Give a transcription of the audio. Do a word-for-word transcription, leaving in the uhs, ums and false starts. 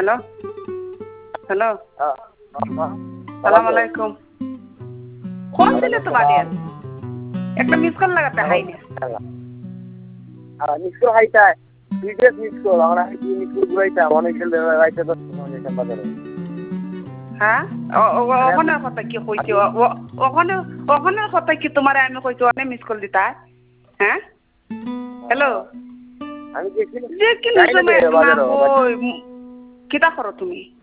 hello hello সালাম আলাইকুম phone দিলে তো বাড়ি আর একটা মিস কল লাগাতে হাই না মিস কল হাইটা ভিডিও মিস কল আমরা কি মিস কল ঘুরাইতা অনেক গেল রাইতে তো বাজারে হ্যাঁ ওখানে কথা কি কইছো ওখানে ওখানে কথা কি তোমার আমি কইছো অনেক মিস কল দিতা হ্যাঁ হ্যালো আমি দেখি যে কি সময় কিতা করো তুমি